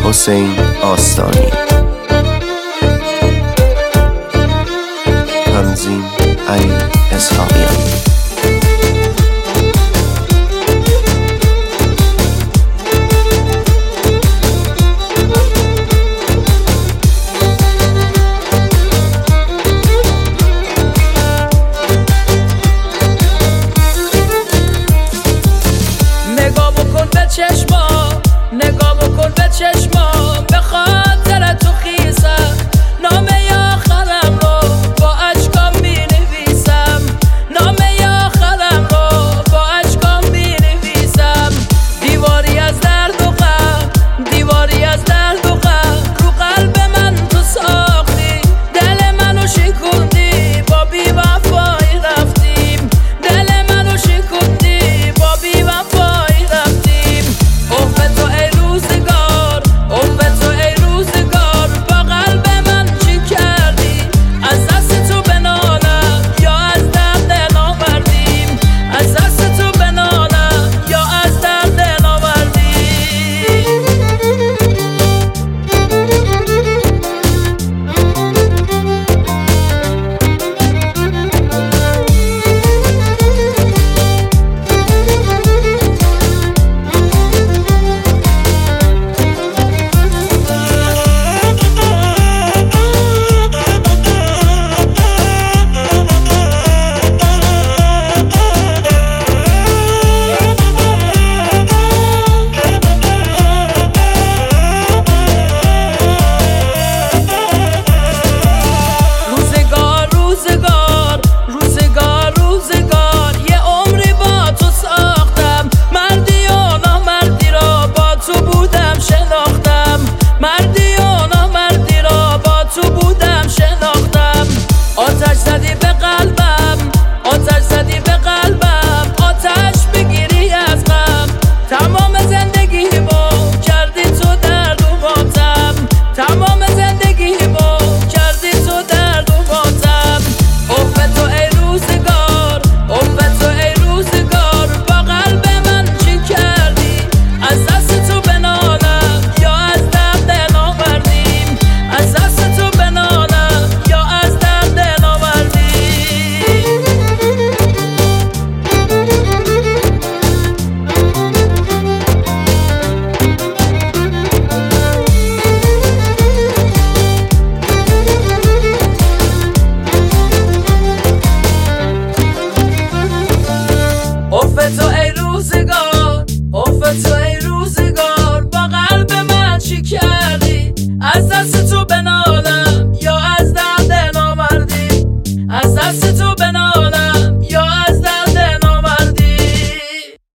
حسین آستانی، تنظیم علی اسحاقیان. نگاه بکن به چشما به خاطر تو خیزم، نامه آخرم رو با اشکام می نویسم، نامه آخرم رو با اشکام می نویسم. دیواری از درد و غم، دیواری از درد و غم، رو قلب من تو ساختی، دل منو شکوندی، با بی وفایی رفتیم، دل منو شکوندی، با بی وفایی رفتیم. اوه تو ای روزگار، اوه تو ای روزگار، با قلب من چی کردی؟ از دست تو بنالم یا از درد ناوردیم، از دست تو بنالم یا از درد ناوردیم. روزگار یه عمری با تو ساختم، مردی و نامردی را با تو بودم شناختم، مردی و نامردی را با تو بودم شناختم. آتش زدی به قلبم، آتش زدی به قلبم، آتش بگیری از غم، تمام زندگیمو کردی تو درد و ماتم، تمام زندگیمو کردی تو درد و ماتم. اوه تو ای روزگار، اوه تو ای روزگار، با قلب من چی کردی؟ از دست تو بنالم یا از درد ناوردیم، از دست تو بنالم یا از درد ناوردیم. اوه تو ای روزگار، اوه تو ای روزگار، با قلب من چی کردی؟ از دست